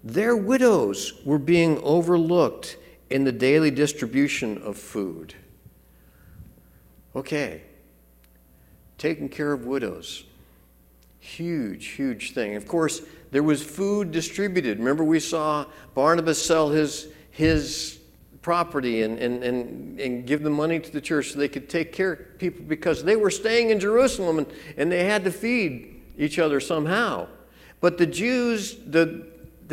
Their widows were being overlooked in the daily distribution of food. Okay, taking care of widows. Huge, huge thing. Of course, there was food distributed. Remember, we saw Barnabas sell his property and give the money to the church so they could take care of people because they were staying in Jerusalem and they had to feed each other somehow. But the Jews, the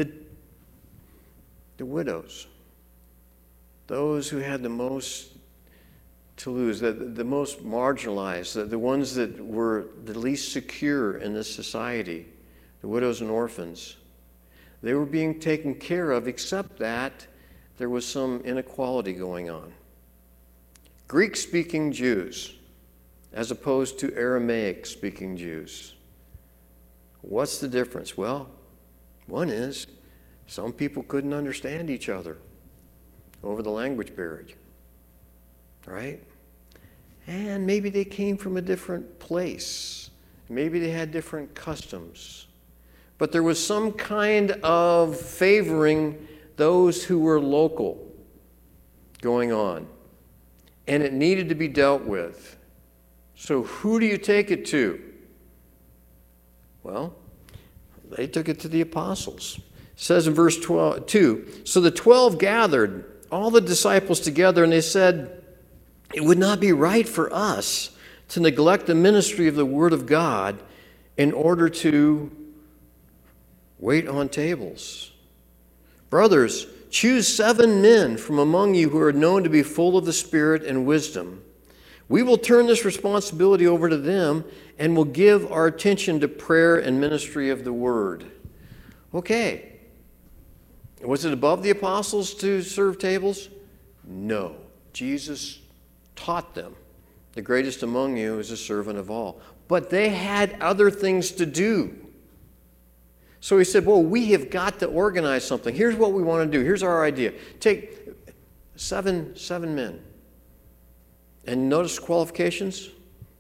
widows, those who had the most to lose, the most marginalized, the ones that were the least secure in this society, the widows and orphans, they were being taken care of, except that there was some inequality going on. Greek-speaking Jews, as opposed to Aramaic-speaking Jews. What's the difference? Well, one is some people couldn't understand each other over the language barrier, right? And maybe they came from a different place. Maybe they had different customs. But there was some kind of favoring those who were local going on. And it needed to be dealt with. So who do you take it to? Well, they took it to the apostles. It says in verse 2, so the 12 gathered all the disciples together, and they said, it would not be right for us to neglect the ministry of the Word of God in order to wait on tables. Brothers, choose 7 men from among you who are known to be full of the Spirit and wisdom. We will turn this responsibility over to them and will give our attention to prayer and ministry of the Word. Okay. Was it above the apostles to serve tables? No. Jesus taught them, the greatest among you is a servant of all. But they had other things to do. So he said, well, we have got to organize something. Here's what we want to do. Here's our idea. Take seven men. And notice qualifications.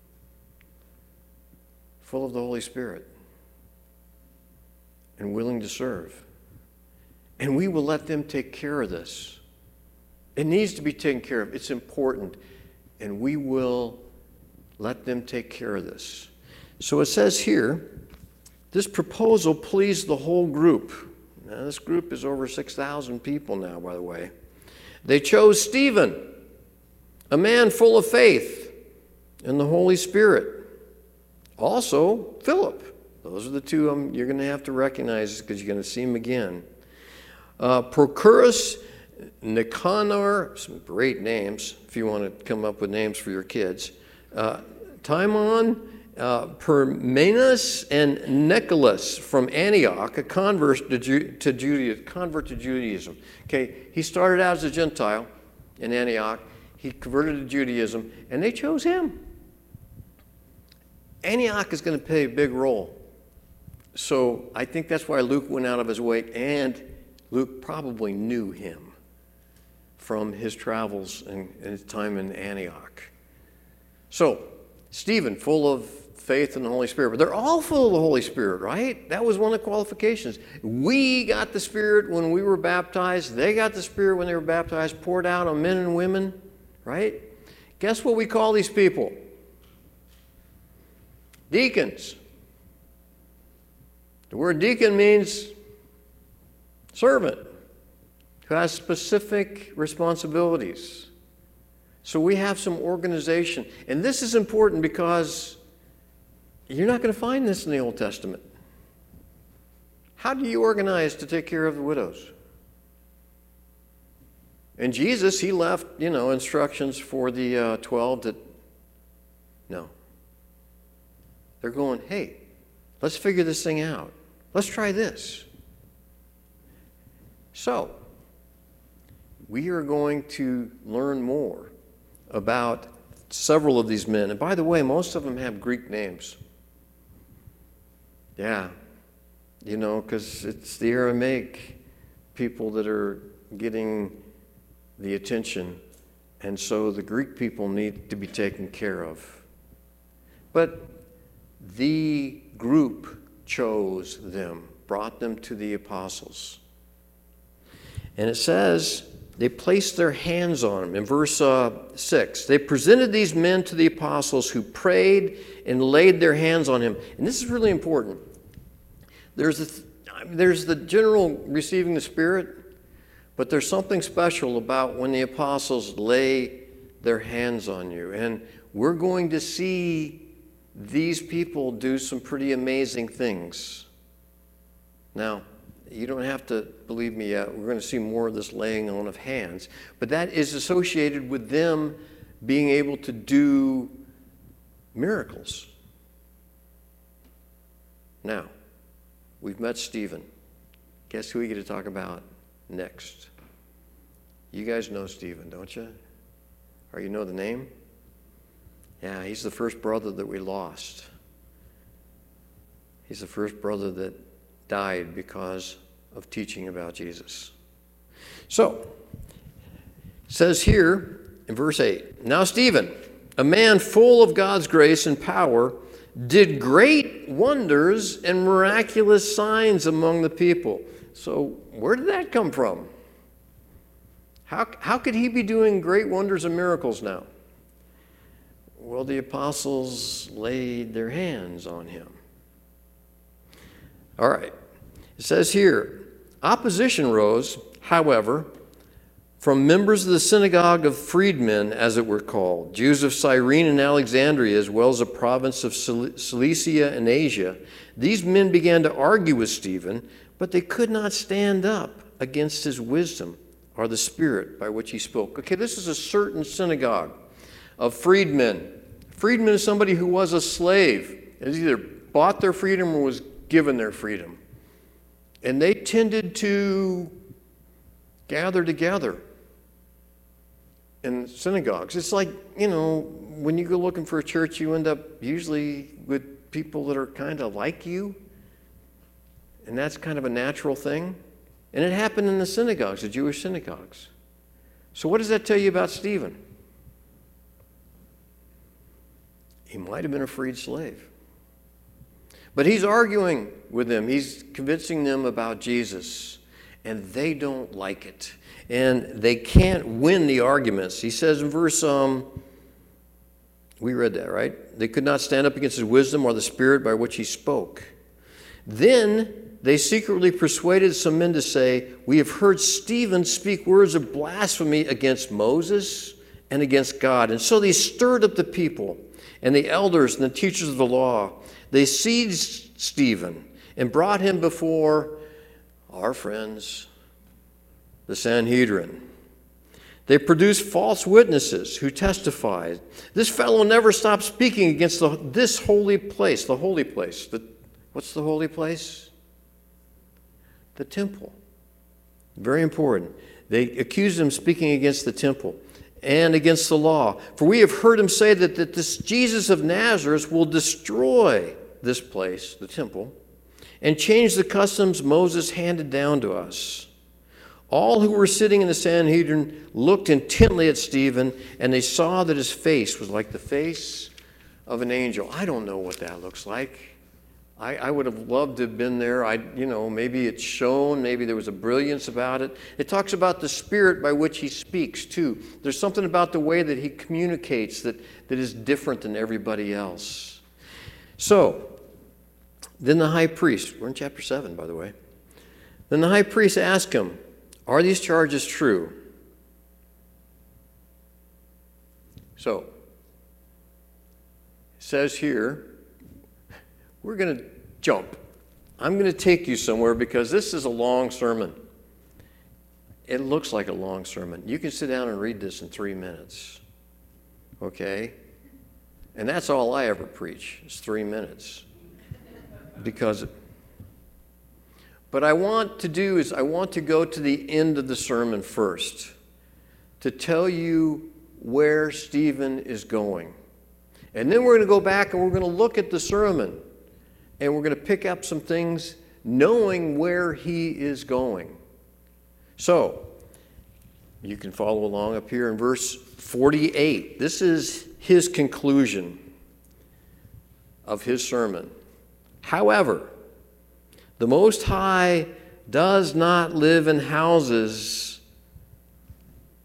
Full of the Holy Spirit. And willing to serve. And we will let them take care of this. It needs to be taken care of. It's important. And we will let them take care of this. So it says here, this proposal pleased the whole group. Now, this group is over 6,000 people now, by the way. They chose Stephen, a man full of faith and the Holy Spirit. Also, Philip. Those are the two you're going to have to recognize because you're going to see them again. Prochorus, Nicanor, some great names if you want to come up with names for your kids. Timon, Parmenas, and Nicholas from Antioch, a convert to Judaism. Okay, he started out as a Gentile in Antioch. He converted to Judaism, and they chose him. Antioch is going to play a big role. So I think that's why Luke went out of his way, and Luke probably knew him from his travels and his time in Antioch. So, Stephen, full of faith in the Holy Spirit. But they're all full of the Holy Spirit, right? That was one of the qualifications. We got the Spirit when we were baptized. They got the Spirit when they were baptized, poured out on men and women, right? Guess what we call these people? Deacons. The word deacon means servant who has specific responsibilities. So we have some organization. And this is important because you're not going to find this in the Old Testament. How do you organize to take care of the widows? And Jesus, he left, instructions for the 12 that, no. They're going, hey, let's figure this thing out. Let's try this. So, we are going to learn more about several of these men. And by the way, most of them have Greek names. Yeah, because it's the Aramaic people that are getting the attention. And so the Greek people need to be taken care of. But the group chose them, brought them to the apostles. And it says they placed their hands on him. In verse 6, they presented these men to the apostles who prayed and laid their hands on him. And this is really important. There's the general receiving the Spirit, but there's something special about when the apostles lay their hands on you. And we're going to see these people do some pretty amazing things. Now, you don't have to believe me yet. We're going to see more of this laying on of hands. But that is associated with them being able to do miracles. Now, we've met Stephen. Guess who we get to talk about next? You guys know Stephen, don't you? Or you know the name? Yeah, he's the first brother that we lost. He's the first brother that died because of teaching about Jesus. So, it says here in verse 8, now Stephen, a man full of God's grace and power, did great wonders and miraculous signs among the people. So, where did that come from? How could he be doing great wonders and miracles now? Well, the apostles laid their hands on him. All right. It says here, opposition rose, however, from members of the synagogue of freedmen, as it were called, Jews of Cyrene and Alexandria, as well as the province of Cilicia and Asia. These men began to argue with Stephen, but they could not stand up against his wisdom or the spirit by which he spoke. Okay, this is a certain synagogue of freedmen. Freedman is somebody who was a slave. It either bought their freedom or was given their freedom. And they tended to gather together in synagogues. It's like, when you go looking for a church, you end up usually with people that are kind of like you. And that's kind of a natural thing. And it happened in the synagogues, the Jewish synagogues. So what does that tell you about Stephen? He might have been a freed slave. But he's arguing with them. He's convincing them about Jesus. And they don't like it. And they can't win the arguments. He says in verse, we read that, right? They could not stand up against his wisdom or the spirit by which he spoke. Then they secretly persuaded some men to say, we have heard Stephen speak words of blasphemy against Moses and against God. And so they stirred up the people and the elders and the teachers of the law. They seized Stephen and brought him before our friends, the Sanhedrin. They produced false witnesses who testified, this fellow never stopped speaking against this holy place. The holy place. What's the holy place? The temple. Very important. They accused him of speaking against the temple and against the law. For we have heard him say that this Jesus of Nazareth will destroy this place, the temple, and change the customs Moses handed down to us. All who were sitting in the Sanhedrin looked intently at Stephen, and they saw that his face was like the face of an angel. I don't know what that looks like. I would have loved to have been there. Maybe it shone. Maybe there was a brilliance about it. It talks about the spirit by which he speaks, too. There's something about the way that he communicates that is different than everybody else. So, then the high priest, we're in chapter 7, by the way. Then the high priest asked him, are these charges true? So, it says here, we're going to jump. I'm going to take you somewhere because this is a long sermon. It looks like a long sermon. You can sit down and read this in 3 minutes. Okay? And that's all I ever preach, is 3 minutes. But I want to go to the end of the sermon first to tell you where Stephen is going. And then we're going to go back and we're going to look at the sermon. And we're going to pick up some things knowing where he is going. So, you can follow along up here in verse 48. This is his conclusion of his sermon. However, the Most High does not live in houses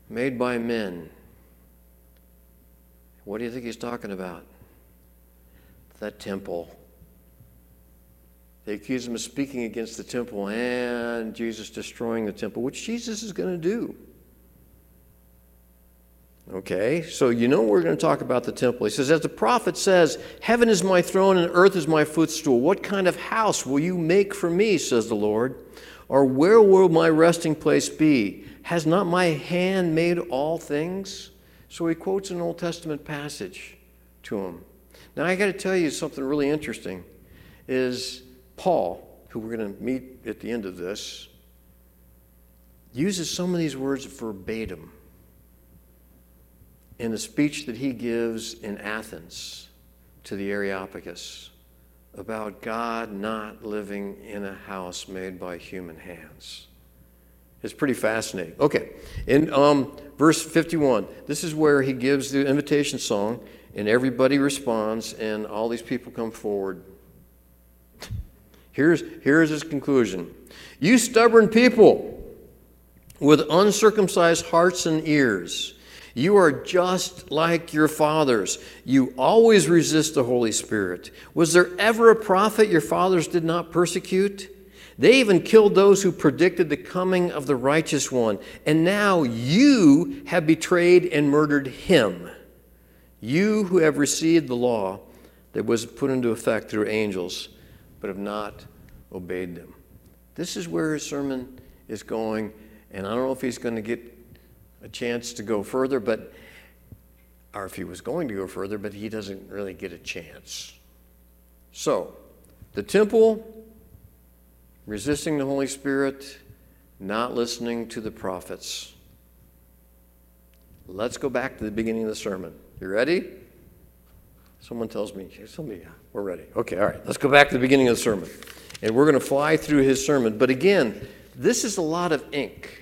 made by men. What do you think he's talking about? The temple. They accuse him of speaking against the temple and Jesus destroying the temple, which Jesus is going to do. Okay, so you know we're going to talk about the temple. He says, as the prophet says, heaven is my throne and earth is my footstool. What kind of house will you make for me, says the Lord? Or where will my resting place be? Has not my hand made all things? So he quotes an Old Testament passage to him. Now I got to tell you something really interesting is Paul, who we're going to meet at the end of this, uses some of these words verbatim in a speech that he gives in Athens to the Areopagus about God not living in a house made by human hands. It's pretty fascinating. Okay, in verse 51, this is where he gives the invitation song, and everybody responds, and all these people come forward. Here's his conclusion. You stubborn people with uncircumcised hearts and ears, you are just like your fathers. You always resist the Holy Spirit. Was there ever a prophet your fathers did not persecute? They even killed those who predicted the coming of the righteous one. And now you have betrayed and murdered him. You who have received the law that was put into effect through angels, but have not obeyed them. This is where his sermon is going, and I don't know if he's going to get a chance to go further, or if he was going to go further, but he doesn't really get a chance. So, the temple, resisting the Holy Spirit, not listening to the prophets. Let's go back to the beginning of the sermon. You ready? Someone tells me, yeah, we're ready. Okay, all right. Let's go back to the beginning of the sermon. And we're going to fly through his sermon. But again, this is a lot of ink.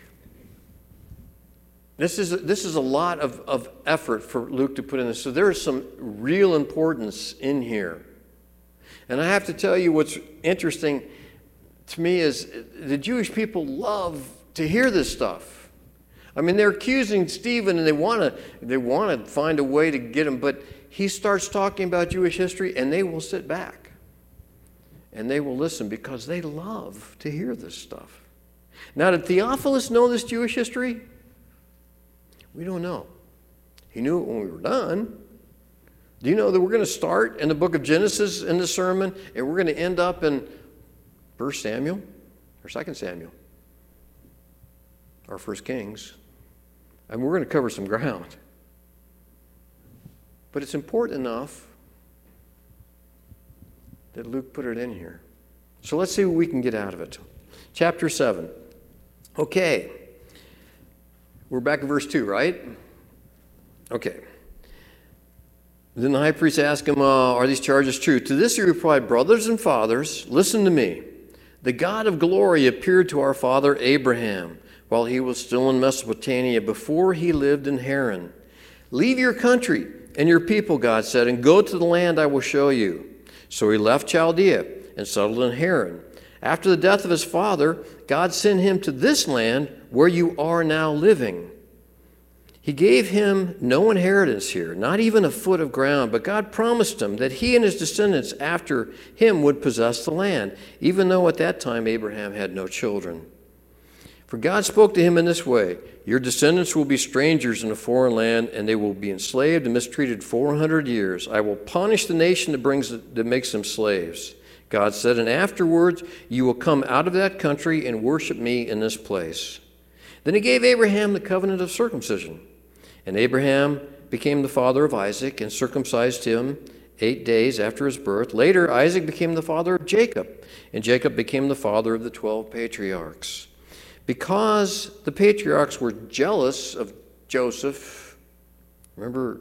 This is a lot of effort for Luke to put in this. So there is some real importance in here. And I have to tell you what's interesting to me is the Jewish people love to hear this stuff. I mean, they're accusing Stephen and they want to find a way to get him, but he starts talking about Jewish history and they will sit back and they will listen because they love to hear this stuff. Now, did Theophilus know this Jewish history? We don't know. He knew it when we were done. Do you know that we're going to start in the book of Genesis in the sermon and we're going to end up in 1 Samuel or 2 Samuel or 1 Kings? And we're going to cover some ground. But it's important enough that Luke put it in here. So let's see what we can get out of it. Chapter 7. Okay. We're back in verse 2, right? Okay. Then the high priest asked him, are these charges true? To this he replied, brothers and fathers, listen to me. The God of glory appeared to our father Abraham while he was still in Mesopotamia before he lived in Haran. Leave your country and your people, God said, and go to the land I will show you. So he left Chaldea and settled in Haran. After the death of his father, God sent him to this land where you are now living. He gave him no inheritance here, not even a foot of ground, but God promised him that he and his descendants after him would possess the land, even though at that time Abraham had no children. For God spoke to him in this way, your descendants will be strangers in a foreign land, and they will be enslaved and mistreated 400 years. I will punish the nation that makes them slaves. God said, and afterwards you will come out of that country and worship me in this place. Then he gave Abraham the covenant of circumcision. And Abraham became the father of Isaac and circumcised him 8 days after his birth. Later, Isaac became the father of Jacob, and Jacob became the father of the 12 patriarchs. Because the patriarchs were jealous of Joseph, remember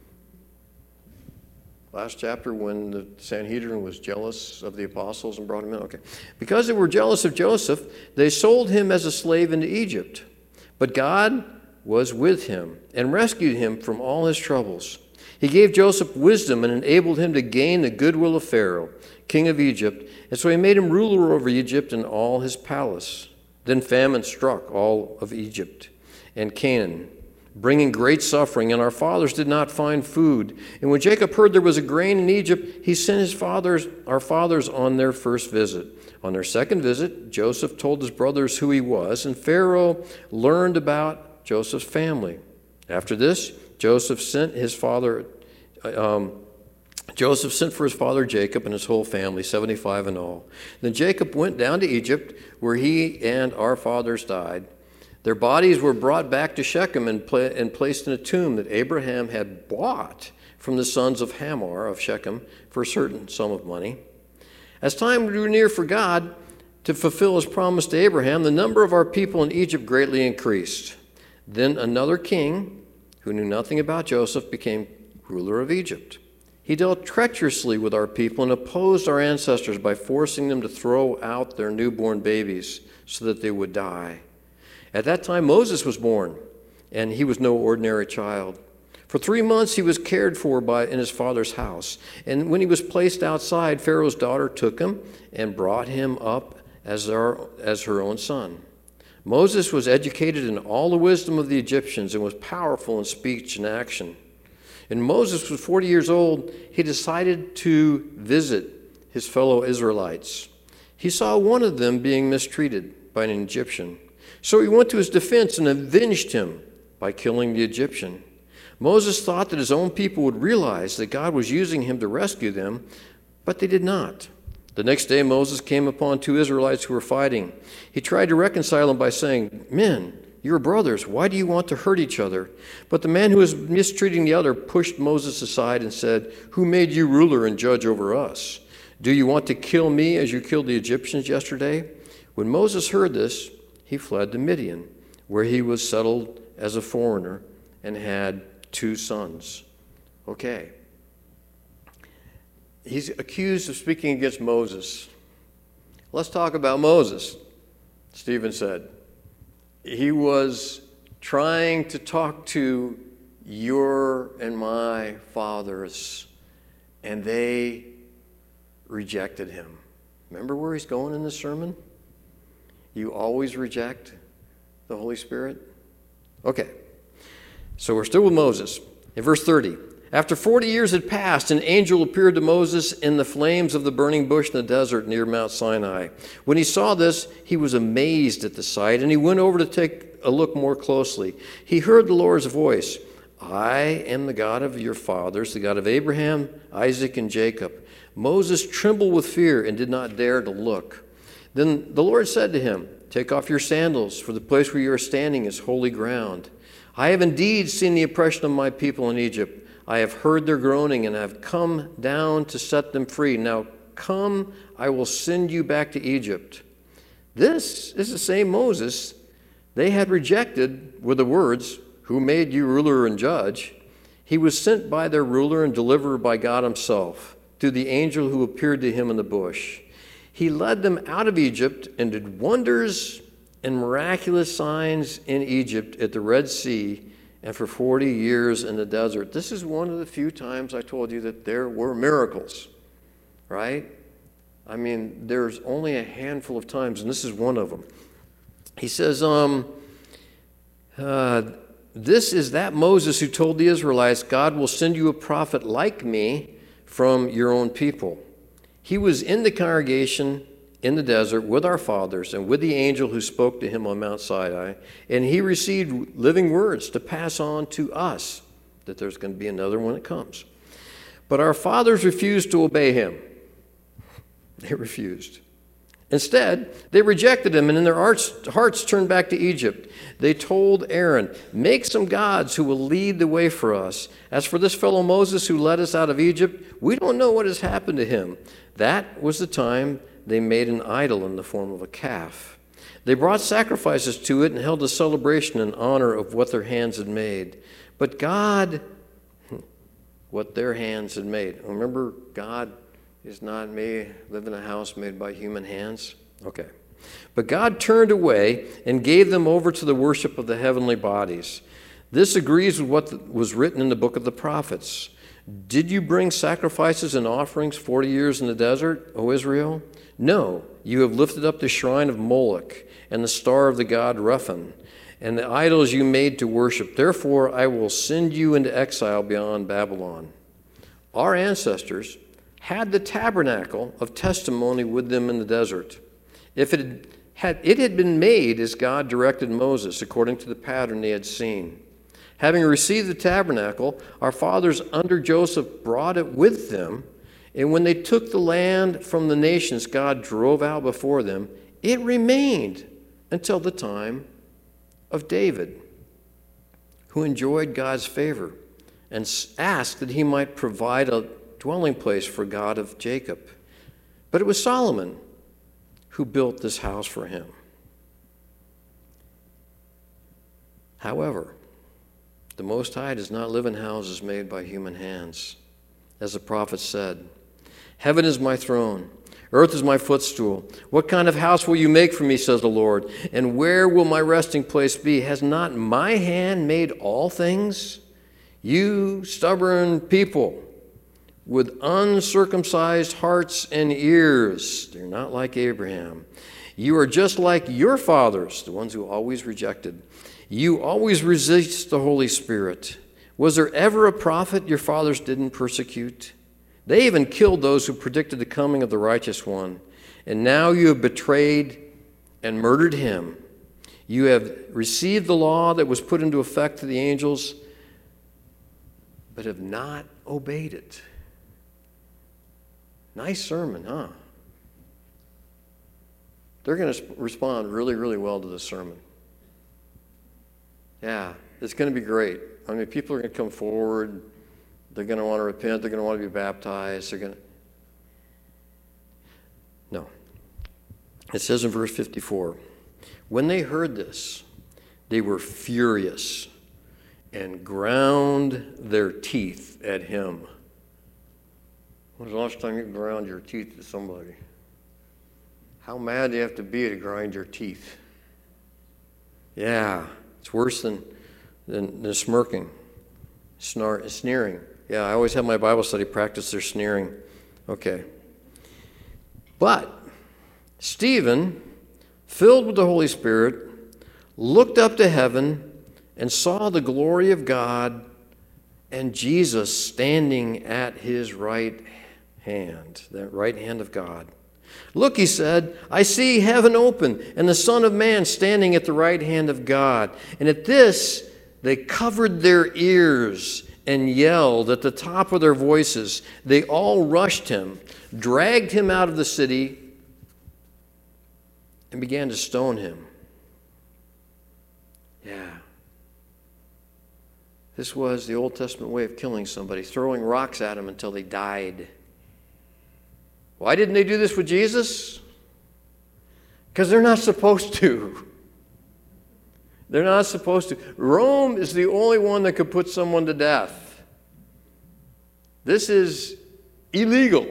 last chapter when the Sanhedrin was jealous of the apostles and brought him in? Okay. Because they were jealous of Joseph, they sold him as a slave into Egypt. But God was with him and rescued him from all his troubles. He gave Joseph wisdom and enabled him to gain the goodwill of Pharaoh, king of Egypt, and so he made him ruler over Egypt and all his palace. Then famine struck all of Egypt and Canaan, bringing great suffering, and our fathers did not find food. And when Jacob heard there was a grain in Egypt, he sent our fathers on their first visit. On their second visit, Joseph told his brothers who he was, and Pharaoh learned about Joseph's family. After this, Joseph sent for his father Jacob and his whole family, 75 in all. Then Jacob went down to Egypt, where he and our fathers died. Their bodies were brought back to Shechem and placed in a tomb that Abraham had bought from the sons of Hamor of Shechem for a certain sum of money. As time drew near for God to fulfill his promise to Abraham, the number of our people in Egypt greatly increased. Then another king, who knew nothing about Joseph, became ruler of Egypt. He dealt treacherously with our people and opposed our ancestors by forcing them to throw out their newborn babies so that they would die. At that time Moses was born, and he was no ordinary child. For 3 months he was cared for in his father's house. And when he was placed outside, Pharaoh's daughter took him and brought him up as her own son. Moses was educated in all the wisdom of the Egyptians and was powerful in speech and action. And Moses was 40 years old. He decided to visit his fellow Israelites. He saw one of them being mistreated by an Egyptian. So he went to his defense and avenged him by killing the Egyptian. Moses thought that his own people would realize that God was using him to rescue them, but they did not. The next day Moses came upon 2 Israelites who were fighting. He tried to reconcile them by saying, "Men, you're brothers. Why do you want to hurt each other?" But the man who was mistreating the other pushed Moses aside and said, "Who made you ruler and judge over us? Do you want to kill me as you killed the Egyptians yesterday?" When Moses heard this, he fled to Midian, where he was settled as a foreigner and had 2 sons. Okay. He's accused of speaking against Moses. Let's talk about Moses, Stephen said. He was trying to talk to your and my fathers, and they rejected him. Remember where he's going in this sermon? You always reject the Holy Spirit? Okay. So we're still with Moses. In verse 30, after 40 years had passed, an angel appeared to Moses in the flames of the burning bush in the desert near Mount Sinai. When he saw this, he was amazed at the sight, and he went over to take a look more closely. He heard the Lord's voice, "I am the God of your fathers, the God of Abraham, Isaac, and Jacob." Moses trembled with fear and did not dare to look. Then the Lord said to him, "Take off your sandals, for the place where you are standing is holy ground. I have indeed seen the oppression of my people in Egypt. I have heard their groaning and have come down to set them free. Now come, I will send you back to Egypt." This is the same Moses they had rejected with the words, "Who made you ruler and judge?" He was sent by their ruler and deliverer by God himself through the angel who appeared to him in the bush. He led them out of Egypt and did wonders and miraculous signs in Egypt at the Red Sea and for 40 years in the desert. This is one of the few times I told you that there were miracles, right? I mean, there's only a handful of times, and this is one of them. He says, this is that Moses who told the Israelites, "God will send you a prophet like me from your own people." He was in the congregation in the desert with our fathers and with the angel who spoke to him on Mount Sinai, and he received living words to pass on to us, that there's going to be another one that comes. But our fathers refused to obey him. They refused. Instead, they rejected him, and in their hearts turned back to Egypt. They told Aaron, "Make some gods who will lead the way for us. As for this fellow Moses who led us out of Egypt, we don't know what has happened to him." That was the time they made an idol in the form of a calf. They brought sacrifices to it and held a celebration in honor of what their hands had made. But God, what their hands had made. Remember, God is not me, live in a house made by human hands? Okay. But God turned away and gave them over to the worship of the heavenly bodies. This agrees with what was written in the book of the prophets. "Did you bring sacrifices and offerings 40 years in the desert, O Israel? No, you have lifted up the shrine of Moloch and the star of the god Rephan, and the idols you made to worship. Therefore, I will send you into exile beyond Babylon. Our ancestors had the tabernacle of testimony with them in the desert. If it had been made as God directed Moses, according to the pattern they had seen. Having received the tabernacle, our fathers under Joseph brought it with them, and when they took the land from the nations God drove out before them, it remained until the time of David, who enjoyed God's favor and asked that he might provide a dwelling place for God of Jacob. But it was Solomon who built this house for him. However, the Most High does not live in houses made by human hands. As the prophet said, "Heaven is my throne, earth is my footstool. What kind of house will you make for me, says the Lord? And where will my resting place be? Has not my hand made all things? You stubborn people, with uncircumcised hearts and ears." They're not like Abraham. "You are just like your fathers," the ones who always rejected. "You always resist the Holy Spirit. Was there ever a prophet your fathers didn't persecute? They even killed those who predicted the coming of the righteous one. And now you have betrayed and murdered him. You have received the law that was put into effect to the angels, but have not obeyed it." Nice sermon, huh? They're going to respond really, really well to this sermon. Yeah, it's going to be great. I mean, people are going to come forward. They're going to want to repent. They're going to want to be baptized. No. It says in verse 54, "When they heard this, they were furious and ground their teeth at him." When was the last time you ground your teeth at somebody? How mad do you have to be to grind your teeth? Yeah, it's worse than smirking, sneering. Yeah, I always have my Bible study practice their sneering. Okay. But Stephen, filled with the Holy Spirit, looked up to heaven and saw the glory of God and Jesus standing at his right hand, that right hand of God. "Look," he said, "I see heaven open and the Son of Man standing at the right hand of God." And at this, they covered their ears and yelled at the top of their voices. They all rushed him, dragged him out of the city, and began to stone him. Yeah. This was the Old Testament way of killing somebody, throwing rocks at him until they died. Why didn't they do this with Jesus? Because they're not supposed to. They're not supposed to. Rome is the only one that could put someone to death. This is illegal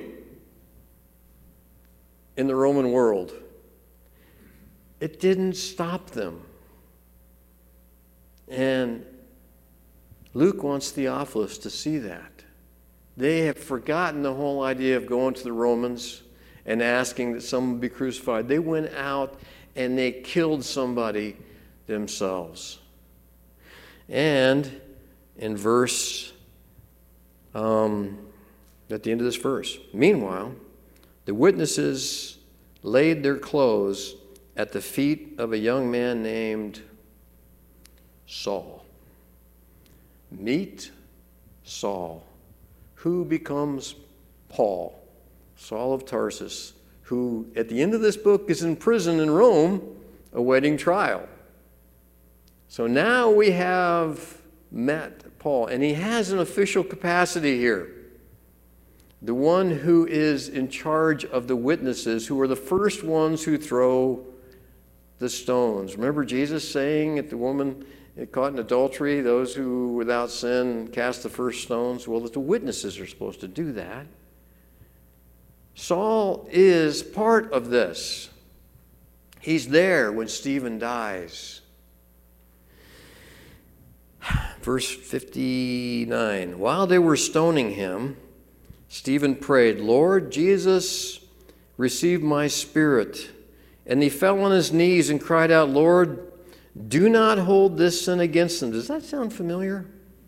in the Roman world. It didn't stop them. And Luke wants Theophilus to see that. They have forgotten the whole idea of going to the Romans and asking that someone be crucified. They went out and they killed somebody themselves. And in verse, at the end of this verse, "Meanwhile, the witnesses laid their clothes at the feet of a young man named Saul." Meet Saul, who becomes Paul, Saul of Tarsus, who at the end of this book is in prison in Rome awaiting trial. So now we have met Paul, and he has an official capacity here. The one who is in charge of the witnesses, who are the first ones who throw the stones. Remember Jesus saying at the woman caught in adultery, those who without sin cast the first stones? Well, the witnesses are supposed to do that. Saul is part of this. He's there when Stephen dies. Verse 59, "While they were stoning him, Stephen prayed, 'Lord Jesus, receive my spirit.' And he fell on his knees and cried out, 'Lord, Do not hold this sin against them. Does that sound familiar?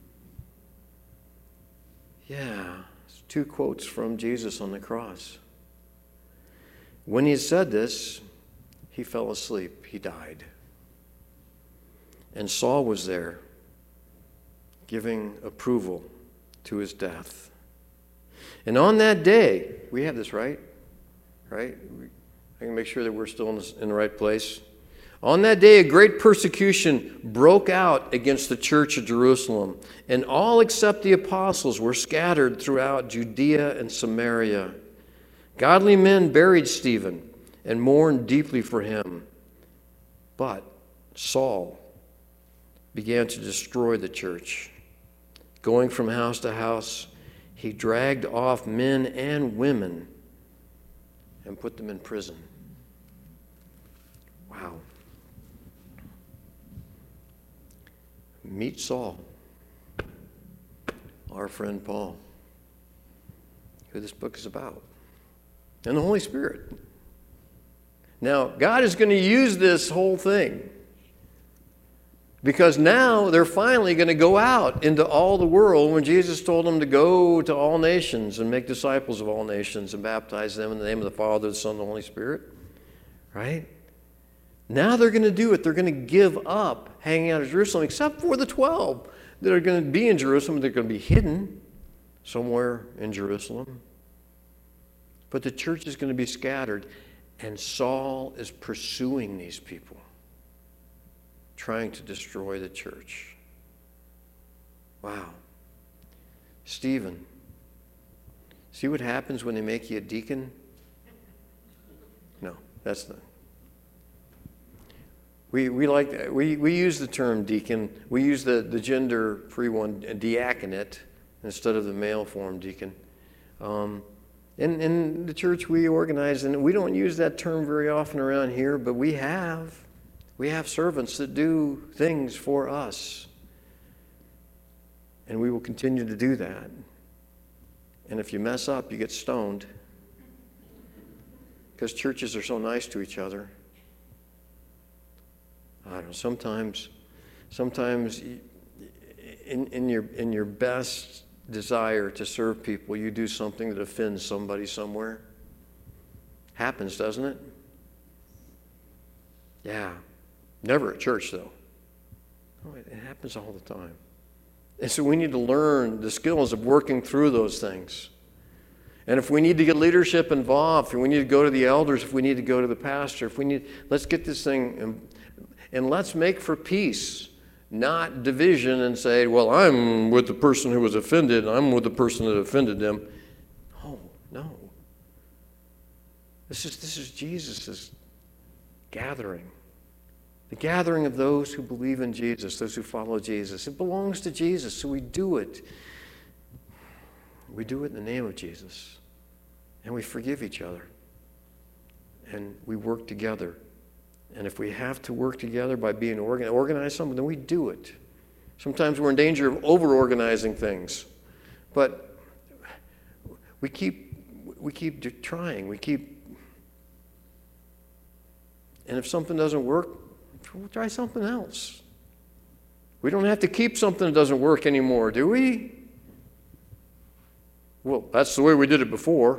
Yeah. It's 2 quotes from Jesus on the cross. When he said this, he fell asleep. He died. And Saul was there, giving approval to his death. And on that day, we have this right? Right? I can make sure that we're still in the right place. On that day, a great persecution broke out against the church of Jerusalem, and all except the apostles were scattered throughout Judea and Samaria. Godly men buried Stephen and mourned deeply for him. But Saul began to destroy the church. Going from house to house, he dragged off men and women and put them in prison. Wow. Meet Saul, our friend Paul, who this book is about, and the Holy Spirit. Now, God is going to use this whole thing because now they're finally going to go out into all the world when Jesus told them to go to all nations and make disciples of all nations and baptize them in the name of the Father, the Son, and the Holy Spirit. Right? Now they're going to do it. They're going to give up hanging out in Jerusalem, except for the 12 that are going to be in Jerusalem. They're going to be hidden somewhere in Jerusalem. But the church is going to be scattered, and Saul is pursuing these people, trying to destroy the church. Wow. Stephen, see what happens when they make you a deacon? No, that's not. We use the term deacon. We use the gender-free one, diaconate, instead of the male form deacon. In the church we organize, and we don't use that term very often around here, but we have servants that do things for us. And we will continue to do that. And if you mess up, you get stoned. Because churches are so nice to each other. I don't know, sometimes in your best desire to serve people, you do something that offends somebody somewhere. Happens, doesn't it? Yeah. Never at church, though. Oh, it happens all the time. And so we need to learn the skills of working through those things. And if we need to get leadership involved, if we need to go to the elders, if we need to go to the pastor, let's get this thing, and let's make for peace, not division and say, well, I'm with the person who was offended, and I'm with the person that offended them. No. This is Jesus' gathering. The gathering of those who believe in Jesus, those who follow Jesus. It belongs to Jesus, so we do it. We do it in the name of Jesus. And we forgive each other. And we work together. And if we have to work together by being organize something, then we do it. Sometimes we're in danger of over-organizing things. But we keep trying. And if something doesn't work, we'll try something else. We don't have to keep something that doesn't work anymore, do we? Well, that's the way we did it before.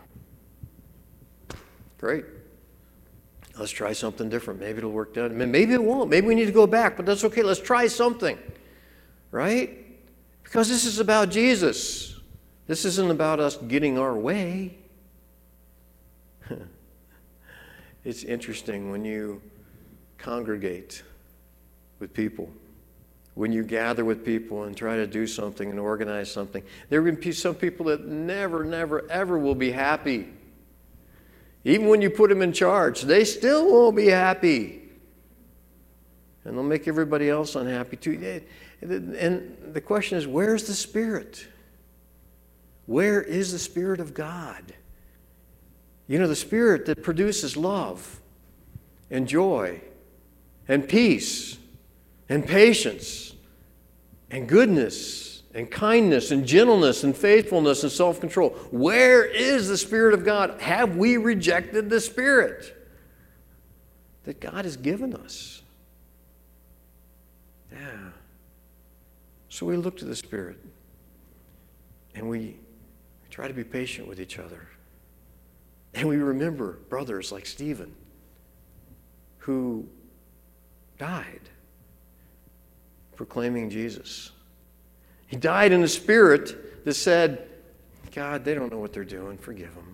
Great. Let's try something different. Maybe it'll work out. Maybe it won't. Maybe we need to go back, but that's okay. Let's try something. Right? Because this is about Jesus. This isn't about us getting our way. It's interesting when you congregate with people, when you gather with people and try to do something and organize something. There will be some people that never, ever will be happy. Even when you put them in charge, they still won't be happy. And they'll make everybody else unhappy too. And the question is, where's the Spirit? Where is the Spirit of God? You know, the Spirit that produces love and joy and peace and patience and goodness and kindness and gentleness and faithfulness and self-control. Where is the Spirit of God? Have we rejected the Spirit that God has given us? Yeah. So we look to the Spirit, and we try to be patient with each other. And we remember brothers like Stephen, who died proclaiming Jesus. He died in a spirit that said, God, they don't know what they're doing. Forgive them.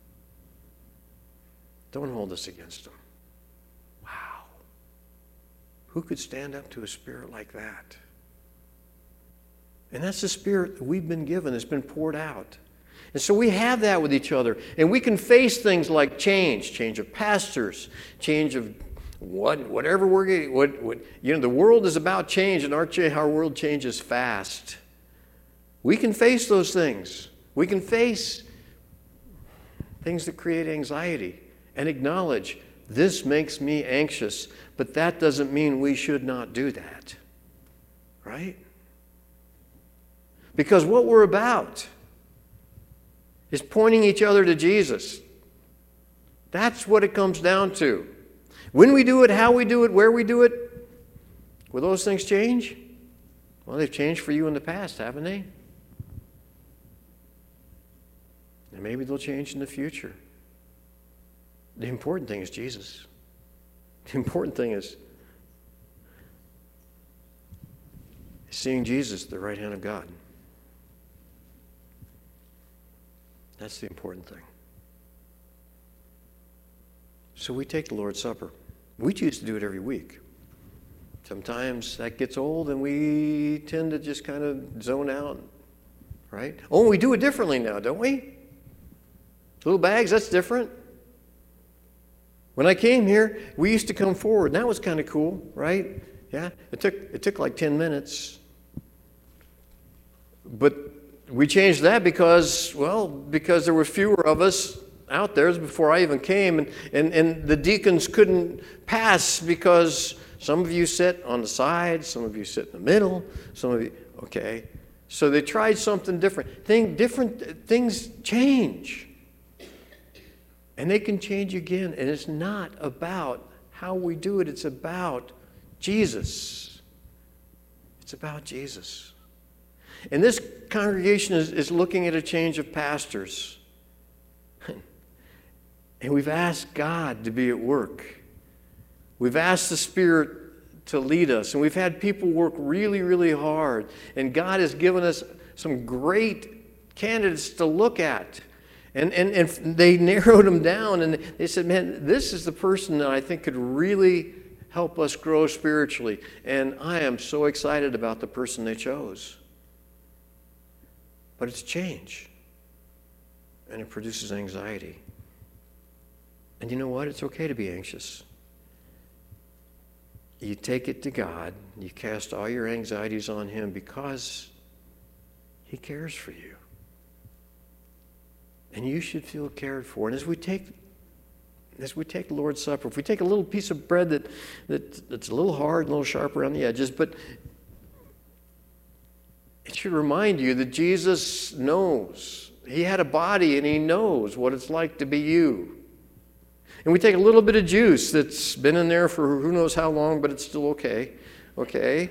Don't hold this against them. Wow. Who could stand up to a spirit like that? And that's the spirit that we've been given. It's been poured out. And so we have that with each other. And we can face things like change of pastors, change of whatever we're getting. The world is about change, and our world changes fast. We can face those things. We can face things that create anxiety and acknowledge, this makes me anxious, but that doesn't mean we should not do that. Right? Because what we're about is pointing each other to Jesus. That's what it comes down to. When we do it, how we do it, where we do it, will those things change? Well, they've changed for you in the past, haven't they? And maybe they'll change in the future. The important thing is Jesus. The important thing is seeing Jesus at the right hand of God. That's the important thing. So we take the Lord's Supper. We choose to do it every week. Sometimes that gets old and we tend to just kind of zone out, right? Oh, we do it differently now, don't we? Little bags, that's different. When I came here, we used to come forward, and that was kind of cool, right? Yeah, it took like 10 minutes. But we changed that because there were fewer of us out there before I even came, and the deacons couldn't pass because some of you sit on the side, some of you sit in the middle, some of you, okay. So they tried something different. Different things change. And they can change again. And it's not about how we do it. It's about Jesus. It's about Jesus. And this congregation is looking at a change of pastors. And we've asked God to be at work. We've asked the Spirit to lead us. And we've had people work really, really hard. And God has given us some great candidates to look at. And they narrowed them down, and they said, man, this is the person that I think could really help us grow spiritually. And I am so excited about the person they chose. But it's change. And it produces anxiety. And you know what? It's okay to be anxious. You take it to God. You cast all your anxieties on Him because He cares for you. And you should feel cared for. And as we take the Lord's Supper, if we take a little piece of bread that's a little hard and a little sharp around the edges, but it should remind you that Jesus knows. He had a body and He knows what it's like to be you. And we take a little bit of juice that's been in there for who knows how long, but it's still okay. Okay?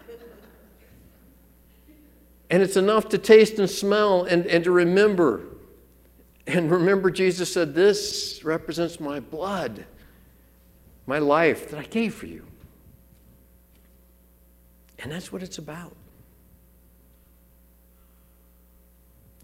And it's enough to taste and smell and to remember. And remember, Jesus said, this represents my blood, my life that I gave for you. And that's what it's about.